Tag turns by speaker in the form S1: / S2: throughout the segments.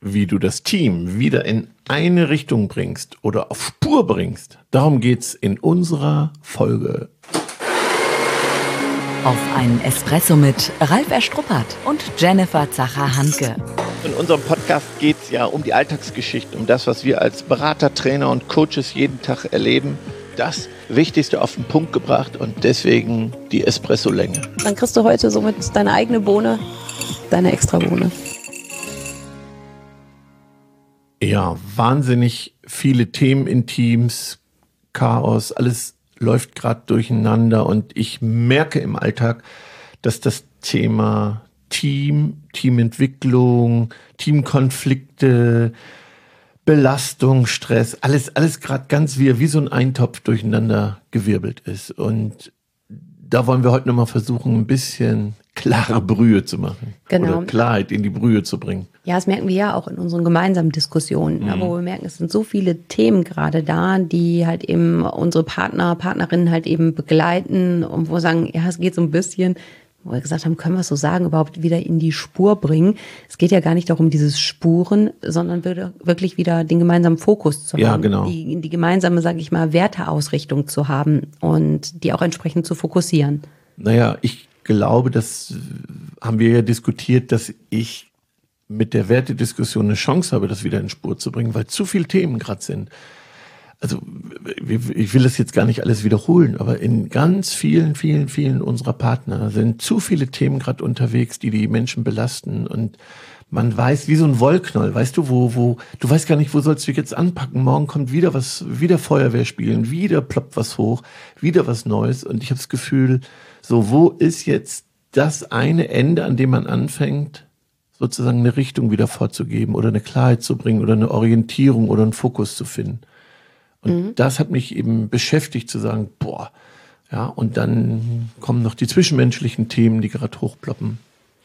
S1: wie du das Team wieder in eine Richtung bringst oder auf Spur bringst. Darum geht's in unserer Folge.
S2: Auf einen Espresso mit Ralf Erstruppert und Jennifer Zacher-Hanke.
S3: In unserem Podcast geht es ja um die Alltagsgeschichte, um das, was wir als Berater, Trainer und Coaches jeden Tag erleben. Das Wichtigste auf den Punkt gebracht und deswegen die Espresso-Länge.
S4: Dann kriegst du heute somit deine eigene Bohne, deine Extra-Bohne.
S1: Ja, wahnsinnig viele Themen in Teams, Chaos, alles läuft gerade durcheinander und ich merke im Alltag, dass das Thema Teamentwicklung, Teamkonflikte, Belastung, Stress, alles gerade ganz wie so ein Eintopf durcheinander gewirbelt ist. Und da wollen wir heute nochmal versuchen, ein bisschen klare Brühe zu machen.
S4: Genau.
S1: Oder Klarheit in die Brühe zu bringen.
S4: Ja, das merken wir ja auch in unseren gemeinsamen Diskussionen, wo wir merken, es sind so viele Themen gerade da, die halt eben unsere Partnerinnen halt eben begleiten und wo wir sagen, ja, es geht so ein bisschen, wo wir gesagt haben, können wir es so sagen, überhaupt wieder in die Spur bringen. Es geht ja gar nicht darum, dieses Spuren, sondern wirklich wieder den gemeinsamen Fokus zu haben.
S1: Ja, genau.
S4: Die gemeinsame, sage ich mal, Werteausrichtung zu haben und die auch entsprechend zu fokussieren.
S1: Naja, ich glaube, das haben wir ja diskutiert, dass ich mit der Wertediskussion eine Chance habe, das wieder in Spur zu bringen, weil zu viele Themen gerade sind. Also ich will das jetzt gar nicht alles wiederholen, aber in ganz vielen unserer Partner sind zu viele Themen gerade unterwegs, die Menschen belasten und man weiß, wie so ein Wollknoll, weißt du, wo du weißt gar nicht, wo sollst du jetzt anpacken, morgen kommt wieder Feuerwehr spielen, wieder ploppt was hoch, wieder was Neues und ich habe das Gefühl, so wo ist jetzt das eine Ende, an dem man anfängt, sozusagen eine Richtung wieder vorzugeben oder eine Klarheit zu bringen oder eine Orientierung oder einen Fokus zu finden. Und das hat mich eben beschäftigt zu sagen, boah, ja, und dann kommen noch die zwischenmenschlichen Themen, die gerade hochploppen.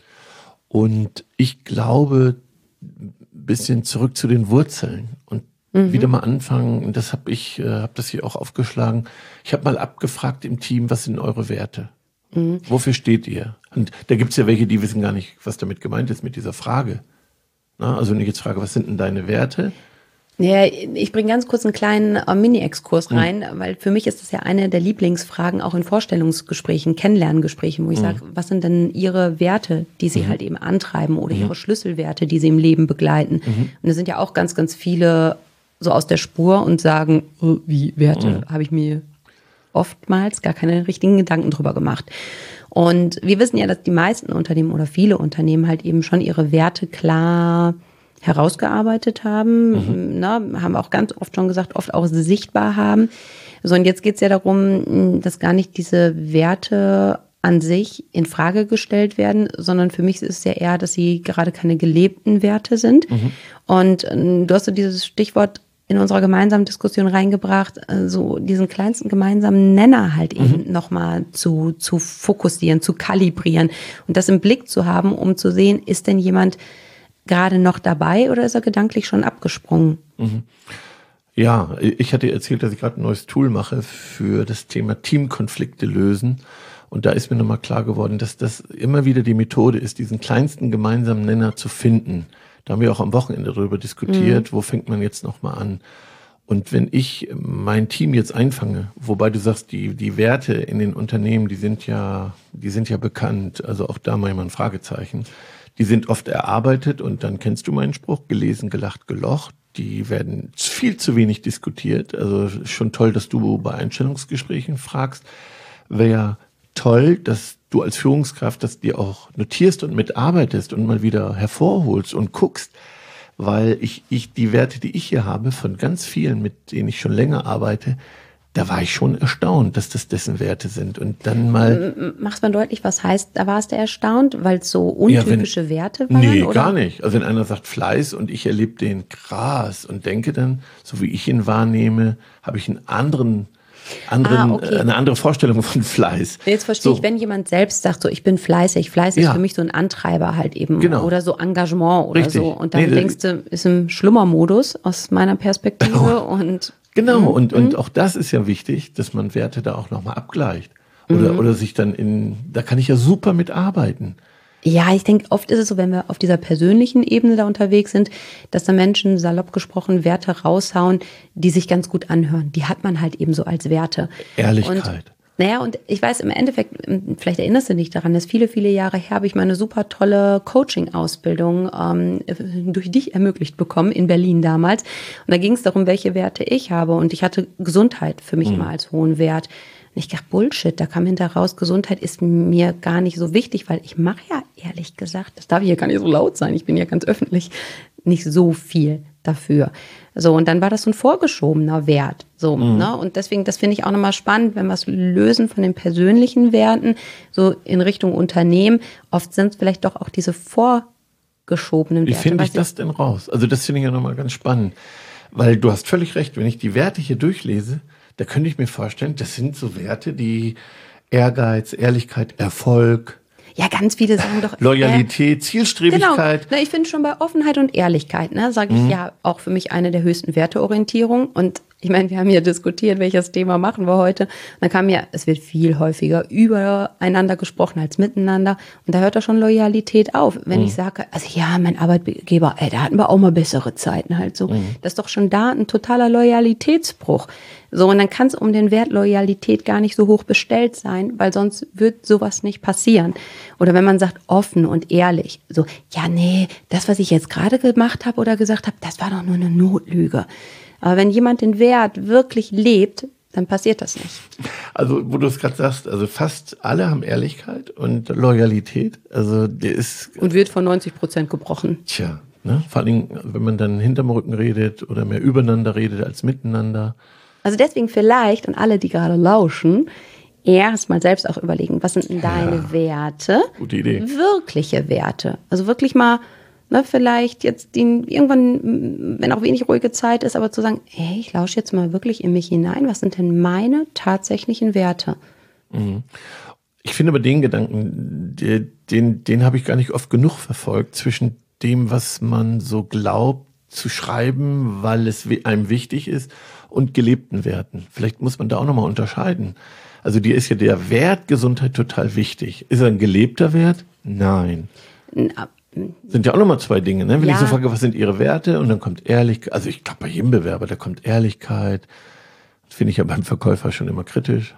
S1: Und ich glaube, ein bisschen zurück zu den Wurzeln und wieder mal anfangen, und das habe das hier auch aufgeschlagen. Ich habe mal abgefragt im Team, was sind eure Werte? Wofür steht ihr? Und da gibt's ja welche, die wissen gar nicht, was damit gemeint ist mit dieser Frage. Na, also wenn ich jetzt frage, was sind denn deine Werte?
S4: Ja, ich bringe ganz kurz einen kleinen Mini-Exkurs rein, weil für mich ist das ja eine der Lieblingsfragen auch in Vorstellungsgesprächen, Kennenlerngesprächen, wo ich sage, was sind denn Ihre Werte, die Sie halt eben antreiben oder Ihre Schlüsselwerte, die Sie im Leben begleiten? Und es sind ja auch ganz viele so aus der Spur und sagen, oh, wie Werte, habe ich mir oftmals gar keine richtigen Gedanken drüber gemacht. Und wir wissen ja, dass die meisten Unternehmen oder viele Unternehmen halt eben schon ihre Werte klar herausgearbeitet haben, haben auch ganz oft schon gesagt, oft auch sichtbar haben. So, und jetzt geht es ja darum, dass gar nicht diese Werte an sich in Frage gestellt werden, sondern für mich ist es ja eher, dass sie gerade keine gelebten Werte sind. Und du hast so dieses Stichwort in unserer gemeinsamen Diskussion reingebracht, so diesen kleinsten gemeinsamen Nenner halt eben nochmal zu fokussieren, zu kalibrieren und das im Blick zu haben, um zu sehen, ist denn jemand gerade noch dabei oder ist er gedanklich schon abgesprungen?
S1: Ja, ich hatte erzählt, dass ich gerade ein neues Tool mache für das Thema Teamkonflikte lösen. Und da ist mir nochmal klar geworden, dass das immer wieder die Methode ist, diesen kleinsten gemeinsamen Nenner zu finden. Da haben wir auch am Wochenende darüber diskutiert, wo fängt man jetzt nochmal an. Und wenn ich mein Team jetzt einfange, wobei du sagst, die Werte in den Unternehmen, die sind ja bekannt, also auch da mal ein Fragezeichen. Die sind oft erarbeitet und dann kennst du meinen Spruch, gelesen, gelacht, gelocht. Die werden viel zu wenig diskutiert. Also schon toll, dass du bei Einstellungsgesprächen fragst. Wäre ja toll, dass du als Führungskraft das dir auch notierst und mitarbeitest und mal wieder hervorholst und guckst, weil ich die Werte, die ich hier habe, von ganz vielen, mit denen ich schon länger arbeite, da war ich schon erstaunt, dass das dessen Werte sind. Und dann mal...
S4: Mach's mal deutlich, was heißt, da warst du erstaunt, weil es so untypische Werte waren?
S1: Nee,
S4: oder?
S1: Gar nicht. Also wenn einer sagt Fleiß und ich erlebe den krass und denke dann, so wie ich ihn wahrnehme, habe ich eine andere Vorstellung von Fleiß.
S4: Jetzt verstehe ich, wenn jemand selbst sagt, so ich bin fleißig ist für mich so ein Antreiber halt eben.
S1: Genau.
S4: Oder so Engagement oder
S1: Richtig.
S4: so. Und dann denkst du, ist im Schlummermodus aus meiner Perspektive.
S1: Genau, und auch das ist ja wichtig, dass man Werte da auch nochmal abgleicht. Oder sich dann da kann ich ja super mitarbeiten.
S4: Ja, ich denke, oft ist es so, wenn wir auf dieser persönlichen Ebene da unterwegs sind, dass da Menschen, salopp gesprochen, Werte raushauen, die sich ganz gut anhören. Die hat man halt eben so als Werte.
S1: Ehrlichkeit.
S4: Und ich weiß im Endeffekt, vielleicht erinnerst du dich daran, dass viele, viele Jahre her habe ich mal eine super tolle Coaching-Ausbildung durch dich ermöglicht bekommen, in Berlin damals. Und da ging es darum, welche Werte ich habe. Und ich hatte Gesundheit für mich immer als hohen Wert. Und ich dachte, Bullshit, da kam hinterher raus, Gesundheit ist mir gar nicht so wichtig, weil ich mache ja ehrlich gesagt, das darf ich ja gar nicht so laut sein, ich bin ja ganz öffentlich, nicht so viel dafür. So, und dann war das so ein vorgeschobener Wert. So, ne? Und deswegen, das finde ich auch nochmal spannend, wenn wir es lösen von den persönlichen Werten, so in Richtung Unternehmen. Oft sind es vielleicht doch auch diese vorgeschobenen Werte.
S1: Wie finde ich das denn raus? Also das finde ich ja nochmal ganz spannend. Weil du hast völlig recht, wenn ich die Werte hier durchlese, da könnte ich mir vorstellen, das sind so Werte, die Ehrgeiz, Ehrlichkeit, Erfolg,
S4: ja, ganz viele sagen doch
S1: Loyalität, Zielstrebigkeit.
S4: Genau. Na, ich finde schon bei Offenheit und Ehrlichkeit, ne, sage ich ja auch für mich eine der höchsten Werteorientierung. Und ich meine, wir haben hier diskutiert, welches Thema machen wir heute. Und dann kam ja, es wird viel häufiger übereinander gesprochen als miteinander. Und da hört doch schon Loyalität auf. Wenn ich sage, also ja, mein Arbeitgeber, da hatten wir auch mal bessere Zeiten halt so. Das ist doch schon da ein totaler Loyalitätsbruch. So, und dann kann es um den Wert Loyalität gar nicht so hoch bestellt sein, weil sonst wird sowas nicht passieren. Oder wenn man sagt, offen und ehrlich, so, ja, nee, das, was ich jetzt gerade gemacht habe oder gesagt habe, das war doch nur eine Notlüge. Aber wenn jemand den Wert wirklich lebt, dann passiert das nicht.
S1: Also, wo du es gerade sagst, also fast alle haben Ehrlichkeit und Loyalität. Also, der ist.
S4: Und wird von 90% gebrochen.
S1: Tja, ne? Vor allem, wenn man dann hinterm Rücken redet oder mehr übereinander redet als miteinander.
S4: Also deswegen vielleicht, und alle, die gerade lauschen, erst mal selbst auch überlegen, was sind denn deine Werte?
S1: Gute Idee.
S4: Wirkliche Werte. Also wirklich mal, ne, vielleicht jetzt irgendwann, wenn auch wenig ruhige Zeit ist, aber zu sagen, hey, ich lausche jetzt mal wirklich in mich hinein, was sind denn meine tatsächlichen Werte?
S1: Ich finde aber den Gedanken, den habe ich gar nicht oft genug verfolgt, zwischen dem, was man so glaubt zu schreiben, weil es einem wichtig ist, und gelebten Werten. Vielleicht muss man da auch nochmal unterscheiden. Also dir ist ja der Wert Gesundheit total wichtig. Ist er ein gelebter Wert? Nein. Sind ja auch nochmal zwei Dinge, ne? Wenn ich so frage, was sind Ihre Werte? Und dann kommt Ehrlichkeit. Also ich glaube, bei jedem Bewerber, da kommt Ehrlichkeit. Das finde ich ja beim Verkäufer schon immer kritisch.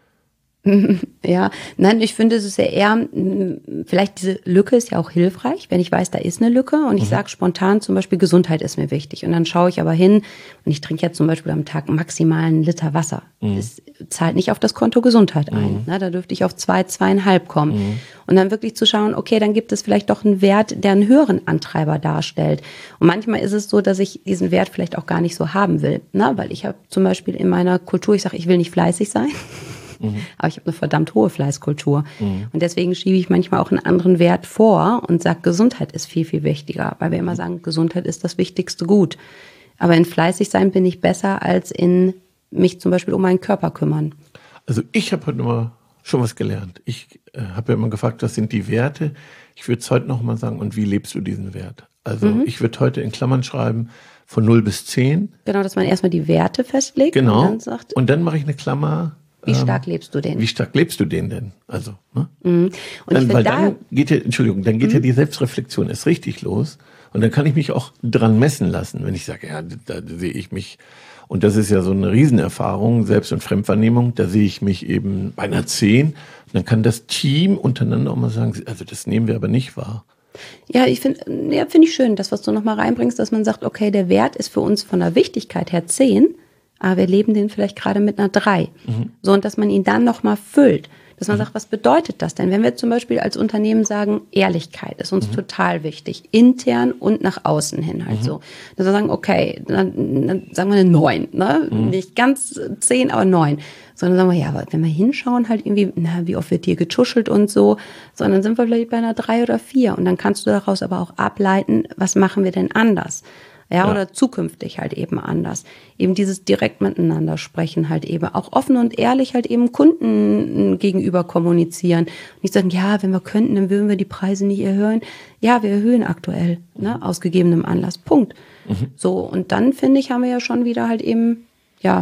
S4: Ja, nein, ich finde, es ist ja eher, vielleicht diese Lücke ist ja auch hilfreich, wenn ich weiß, da ist eine Lücke und ich sage spontan zum Beispiel, Gesundheit ist mir wichtig. Und dann schaue ich aber hin und ich trinke jetzt zum Beispiel am Tag maximal 1 Liter Wasser. Das zahlt nicht auf das Konto Gesundheit ein. Ne? Da dürfte ich auf 2, 2,5 kommen. Und dann wirklich zu schauen, okay, dann gibt es vielleicht doch einen Wert, der einen höheren Antreiber darstellt. Und manchmal ist es so, dass ich diesen Wert vielleicht auch gar nicht so haben will. Ne? Weil ich habe zum Beispiel in meiner Kultur, ich sage, ich will nicht fleißig sein. Aber ich habe eine verdammt hohe Fleißkultur. Und deswegen schiebe ich manchmal auch einen anderen Wert vor und sage, Gesundheit ist viel, viel wichtiger. Weil wir immer sagen, Gesundheit ist das wichtigste Gut. Aber in fleißig sein bin ich besser, als in mich zum Beispiel um meinen Körper kümmern.
S1: Also ich habe heute mal schon was gelernt. Ich habe ja immer gefragt, was sind die Werte? Ich würde es heute noch mal sagen, und wie lebst du diesen Wert? Also ich würde heute in Klammern schreiben, von 0 bis 10.
S4: Genau, dass man erstmal die Werte festlegt.
S1: Genau.
S4: Und dann sagt,
S1: und dann mache ich eine Klammer.
S4: wie stark lebst du den?
S1: Wie stark lebst du den denn? Also, ne?
S4: Und ich
S1: Weil
S4: finde
S1: dann geht ja die Selbstreflexion erst richtig los. Und dann kann ich mich auch dran messen lassen, wenn ich sage, ja, da sehe ich mich. Und das ist ja so eine Riesenerfahrung, Selbst- und Fremdwahrnehmung. Da sehe ich mich eben bei einer 10. Und dann kann das Team untereinander auch mal sagen, also das nehmen wir aber nicht wahr.
S4: Ja, finde ich schön, das, was du nochmal reinbringst, dass man sagt, okay, der Wert ist für uns von der Wichtigkeit her 10, aber wir leben den vielleicht gerade mit einer 3. So, und dass man ihn dann nochmal füllt. Dass man sagt, was bedeutet das denn? Wenn wir zum Beispiel als Unternehmen sagen, Ehrlichkeit ist uns total wichtig, intern und nach außen hin halt so. Dass wir sagen, okay, dann sagen wir eine 9, ne? Nicht ganz 10, aber 9. Sondern sagen wir, ja, aber wenn wir hinschauen, halt irgendwie, wie oft wird hier getuschelt und so, sondern sind wir vielleicht bei einer 3 oder 4. Und dann kannst du daraus aber auch ableiten, was machen wir denn anders? Ja, oder zukünftig halt eben anders. Eben dieses direkt miteinander sprechen halt eben, auch offen und ehrlich halt eben Kunden gegenüber kommunizieren. Und nicht sagen, ja, wenn wir könnten, dann würden wir die Preise nicht erhöhen. Ja, wir erhöhen aktuell, ne, aus gegebenem Anlass. Punkt. So, und dann, finde ich, haben wir ja schon wieder halt eben, ja,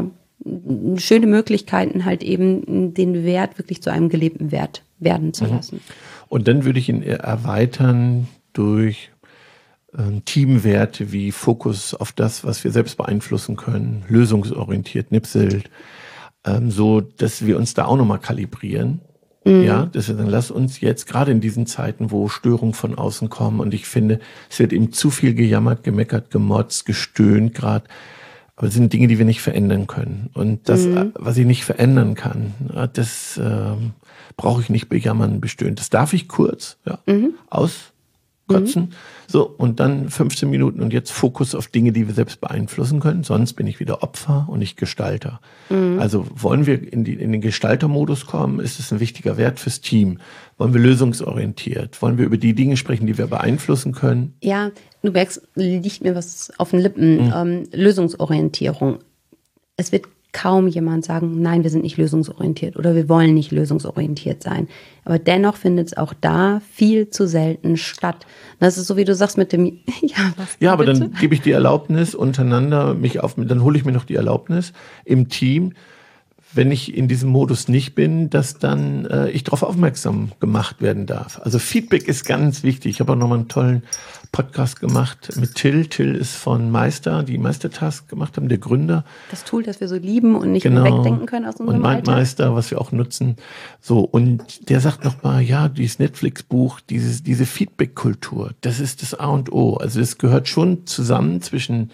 S4: schöne Möglichkeiten halt eben, den Wert wirklich zu einem gelebten Wert werden zu lassen.
S1: Und dann würde ich ihn erweitern durch Teamwerte wie Fokus auf das, was wir selbst beeinflussen können, lösungsorientiert, Nipselt, so, dass wir uns da auch nochmal kalibrieren. Ja, dass wir dann lass uns jetzt, gerade in diesen Zeiten, wo Störungen von außen kommen, und ich finde, es wird eben zu viel gejammert, gemeckert, gemotzt, gestöhnt gerade, aber es sind Dinge, die wir nicht verändern können. Und das, was ich nicht verändern kann, das brauche ich nicht bejammern, bestöhnen. Das darf ich kurz auskotzen. So, und dann 15 Minuten und jetzt Fokus auf Dinge, die wir selbst beeinflussen können. Sonst bin ich wieder Opfer und nicht Gestalter. Also wollen wir in den Gestaltermodus kommen, ist es ein wichtiger Wert fürs Team. Wollen wir lösungsorientiert? Wollen wir über die Dinge sprechen, die wir beeinflussen können?
S4: Ja, du merkst, liegt mir was auf den Lippen. Lösungsorientierung. Es wird kaum jemand sagen, nein, wir sind nicht lösungsorientiert oder wir wollen nicht lösungsorientiert sein. Aber dennoch findet es auch da viel zu selten statt. Das ist so, wie du sagst mit dem,
S1: ja, aber bitte? Dann gebe ich die Erlaubnis untereinander, dann hole ich mir noch die Erlaubnis im Team, wenn ich in diesem Modus nicht bin, dass dann ich darauf aufmerksam gemacht werden darf. Also Feedback ist ganz wichtig. Ich habe auch nochmal einen tollen Podcast gemacht mit Till. Till ist von Meister, die Meistertask gemacht haben, der Gründer.
S4: Das Tool, das wir so lieben und nicht mehr wegdenken können aus unserem Alltag.
S1: Und Mindmeister, was wir auch nutzen. So, und der sagt nochmal, ja, dieses Netflix-Buch, diese Feedback-Kultur, das ist das A und O. Also es gehört schon zusammen zwischen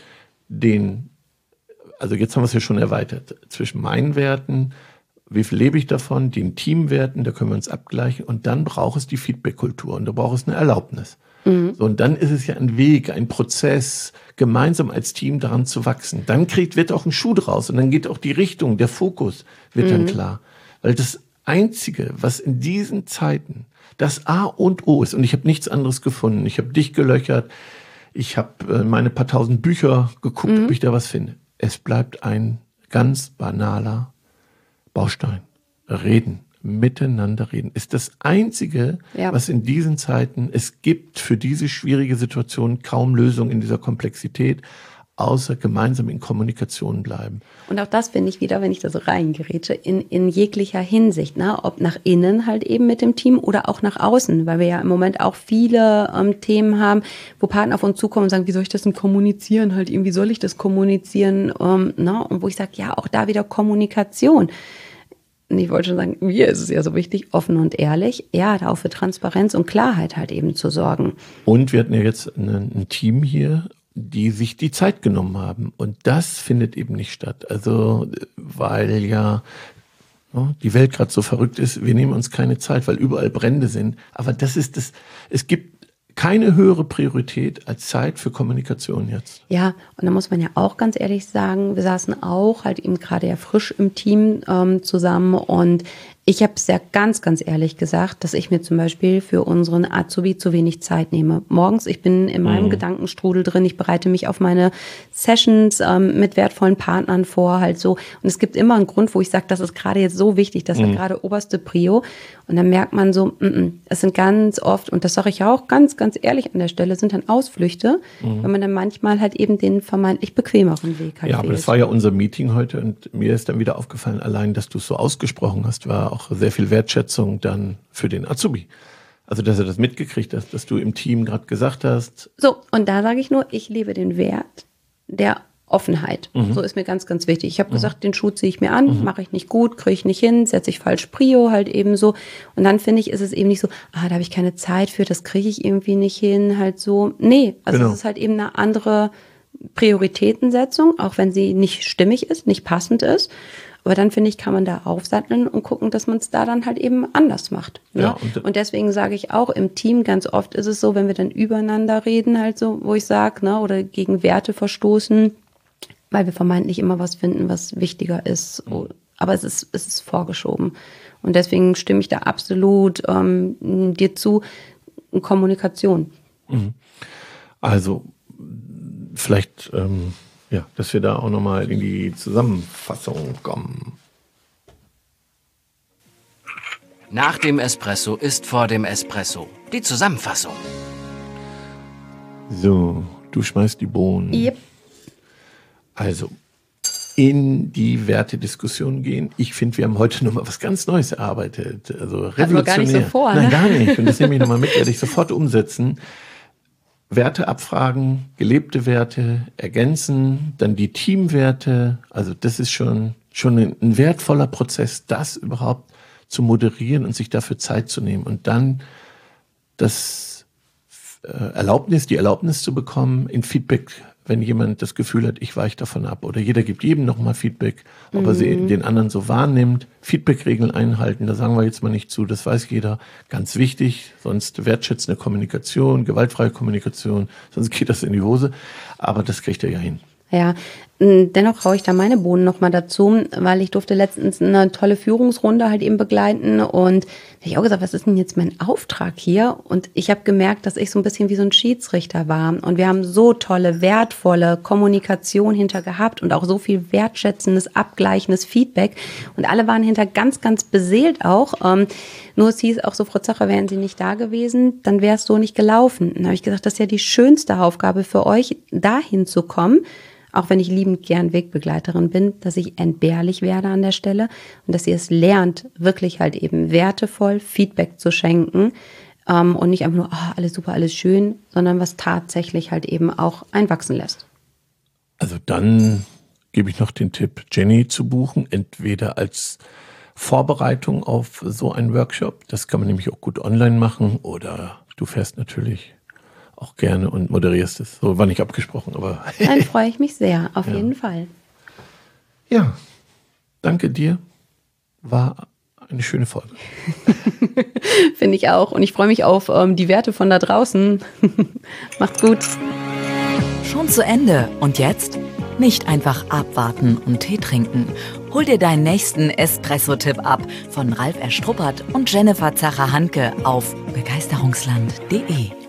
S1: also jetzt haben wir es ja schon erweitert, zwischen meinen Werten, wie viel lebe ich davon, den Teamwerten, da können wir uns abgleichen, und dann braucht es die Feedback-Kultur und da braucht es eine Erlaubnis. So, und dann ist es ja ein Weg, ein Prozess, gemeinsam als Team daran zu wachsen. Dann wird auch ein Schuh draus und dann geht auch die Richtung, der Fokus wird dann klar. Weil das Einzige, was in diesen Zeiten das A und O ist, und ich habe nichts anderes gefunden, ich habe dich gelöchert, ich habe meine paar tausend Bücher geguckt, ob ich da was finde. Es bleibt ein ganz banaler Baustein. Reden, miteinander reden, ist das Einzige, was in diesen Zeiten, es gibt für diese schwierige Situation kaum Lösung in dieser Komplexität, außer gemeinsam in Kommunikation bleiben.
S4: Und auch das finde ich wieder, wenn ich da so reingerätsche, in jeglicher Hinsicht, ne? Ob nach innen halt eben mit dem Team oder auch nach außen, weil wir ja im Moment auch viele Themen haben, wo Partner auf uns zukommen und sagen, wie soll ich das denn kommunizieren? Halt irgendwie soll ich das kommunizieren? Ne? Und wo ich sage, ja, auch da wieder Kommunikation. Und ich wollte schon sagen, mir ist es ja so wichtig, offen und ehrlich, ja, da auch für Transparenz und Klarheit halt eben zu sorgen.
S1: Und wir hatten ja jetzt ein Team hier, die sich die Zeit genommen haben. Und das findet eben nicht statt. Also, weil ja die Welt gerade so verrückt ist, wir nehmen uns keine Zeit, weil überall Brände sind. Aber es gibt keine höhere Priorität als Zeit für Kommunikation jetzt.
S4: Ja, und da muss man ja auch ganz ehrlich sagen, wir saßen auch halt eben gerade ja frisch im Team zusammen, und ich habe es ja ganz, ganz ehrlich gesagt, dass ich mir zum Beispiel für unseren Azubi zu wenig Zeit nehme. Morgens, ich bin in meinem Gedankenstrudel drin, ich bereite mich auf meine Sessions mit wertvollen Partnern vor, halt so. Und es gibt immer einen Grund, wo ich sage, das ist gerade jetzt so wichtig, das ist gerade oberste Prio. Und dann merkt man so, es sind ganz oft, und das sage ich ja auch ganz, ganz ehrlich an der Stelle, sind dann Ausflüchte, wenn man dann manchmal halt eben den vermeintlich bequemeren Weg halt
S1: Ja, aber das war ja unser Meeting heute, und mir ist dann wieder aufgefallen, allein, dass du es so ausgesprochen hast, war auch sehr viel Wertschätzung dann für den Azubi. Also, dass er das mitgekriegt hat, dass du im Team gerade gesagt hast.
S4: So, und da sage ich nur, ich lebe den Wert der Offenheit. So ist mir ganz, ganz wichtig. Ich habe gesagt, den Schuh ziehe ich mir an, mache ich nicht gut, kriege ich nicht hin, setze ich falsch Prio halt eben so. Und dann finde ich, ist es eben nicht so, da habe ich keine Zeit für, das kriege ich irgendwie nicht hin, halt so. Nee, also es ist halt eben eine andere Prioritätensetzung, auch wenn sie nicht stimmig ist, nicht passend ist. Aber dann, finde ich, kann man da aufsatteln und gucken, dass man es da dann halt eben anders macht. Ne?
S1: Ja,
S4: und deswegen sage ich auch, im Team ganz oft ist es so, wenn wir dann übereinander reden, halt so, wo ich sage, ne, oder gegen Werte verstoßen, weil wir vermeintlich immer was finden, was wichtiger ist. Aber es ist vorgeschoben. Und deswegen stimme ich da absolut dir zu, Kommunikation.
S1: Also vielleicht, dass wir da auch nochmal in die Zusammenfassung kommen.
S5: Nach dem Espresso ist vor dem Espresso die Zusammenfassung.
S1: So, du schmeißt die Bohnen.
S4: Yep.
S1: Also, in die Wertediskussion gehen. Ich finde, wir haben heute nochmal was ganz Neues erarbeitet. Also revolutionär.
S4: Hatten wir gar nicht so vor, ne?
S1: Nein, gar nicht. Und das nehme ich nochmal mit, werde ich sofort umsetzen. Werte abfragen, gelebte Werte ergänzen, dann die Teamwerte. Also das ist schon ein wertvoller Prozess, das überhaupt zu moderieren und sich dafür Zeit zu nehmen. Und dann die Erlaubnis zu bekommen in Feedback, wenn jemand das Gefühl hat, ich weiche davon ab. Oder jeder gibt jedem nochmal Feedback, ob er den anderen so wahrnimmt. Feedback-Regeln einhalten, da sagen wir jetzt mal nicht zu, das weiß jeder. Ganz wichtig, sonst wertschätzende Kommunikation, gewaltfreie Kommunikation, sonst geht das in die Hose. Aber das kriegt er ja hin.
S4: Ja, dennoch haue ich da meine Bohnen nochmal dazu, weil ich durfte letztens eine tolle Führungsrunde halt eben begleiten und da habe ich auch gesagt, was ist denn jetzt mein Auftrag hier? Und ich habe gemerkt, dass ich so ein bisschen wie so ein Schiedsrichter war und wir haben so tolle, wertvolle Kommunikation hinter gehabt und auch so viel wertschätzendes, abgleichendes Feedback und alle waren hinter ganz, ganz beseelt auch. Nur es hieß auch so, Frau Zacher, wären Sie nicht da gewesen, dann wäre es so nicht gelaufen. Dann habe ich gesagt, das ist ja die schönste Aufgabe für euch, dahin zu kommen, auch wenn ich liebend gern Wegbegleiterin bin, dass ich entbehrlich werde an der Stelle und dass ihr es lernt, wirklich halt eben wertevoll Feedback zu schenken und nicht einfach nur, alles super, alles schön, sondern was tatsächlich halt eben auch einwachsen lässt.
S1: Also dann gebe ich noch den Tipp, Jenny zu buchen, entweder als Vorbereitung auf so einen Workshop, das kann man nämlich auch gut online machen, oder du fährst natürlich auch gerne und moderierst es. So war nicht abgesprochen, aber...
S4: Dann freue ich mich sehr, auf jeden Fall.
S1: Ja, danke dir. War eine schöne Folge.
S4: Finde ich auch. Und ich freue mich auf die Werte von da draußen. Macht's gut.
S2: Schon zu Ende. Und jetzt? Nicht einfach abwarten und Tee trinken. Hol dir deinen nächsten Espresso-Tipp ab von Ralf Erstruppert und Jennifer Zacher-Hanke auf begeisterungsland.de.